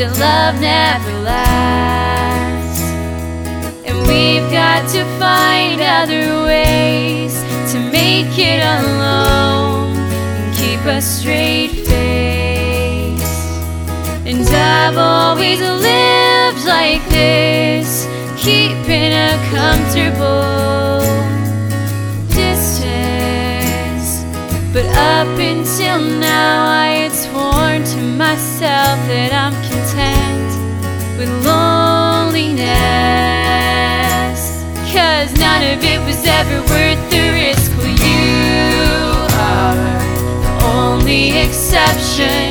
that love never lasts. And we've got to find other ways to make it alone and keep a straight face. And I've always lived like this, keeping a comfortable distance. But up until now I had sworn to myself that I'm content with loneliness, 'cause none of it was ever worth the risk. Well, you are the only exception.